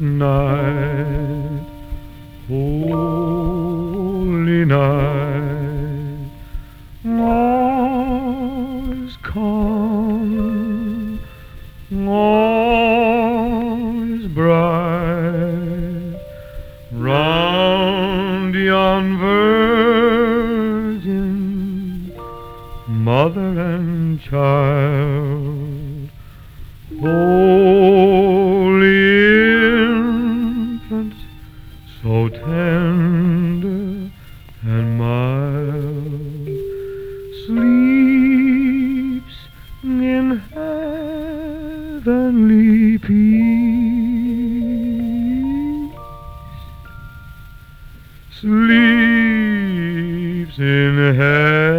night, holy night, all is calm, all is bright, round yon virgin, mother and child, holy infant, so tender and mild, sleeps in heavenly peace, sleeps in heavenly